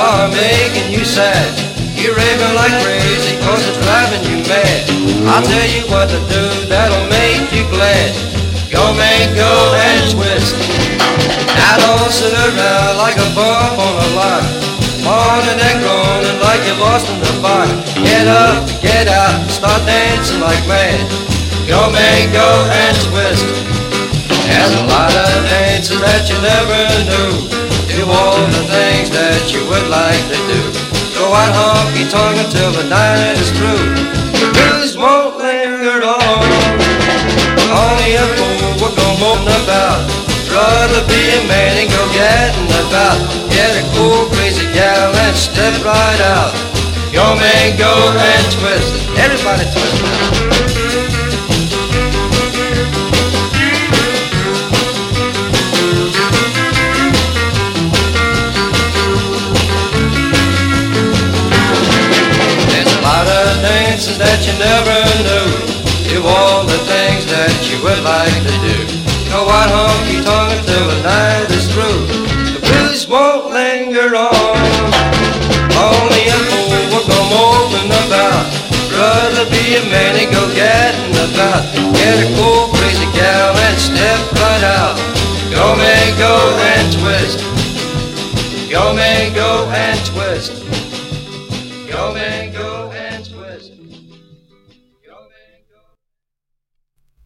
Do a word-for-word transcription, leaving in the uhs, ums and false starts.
are making you sad. You're raving like crazy cause it's driving you mad. I'll tell you what to do that'll make you glad. Go man, go and twist. Now don't sit around like a bum on a lot, moaning and groaning like you're lost in the box. Get up, get out, start dancing like mad. Go man, go and twist. There's a lot of dances that you never knew. Do all the things that you would like to do. Go out honky-tonk until the night is through. The blues won't linger on. Only a fool will go moping about. Rather be a man and go getting about. Get a cool crazy gal and step right out. Go man, go and twist. Everybody twist now. Dances that you never knew. Do all the things that you would like to do. Go out honky-tonk until the night is through. The blues won't linger on. Only a fool will go moping about. Rather be a man and go getting about. Get a cool crazy gal and step right out. Go man, go and twist. Go man, go and twist.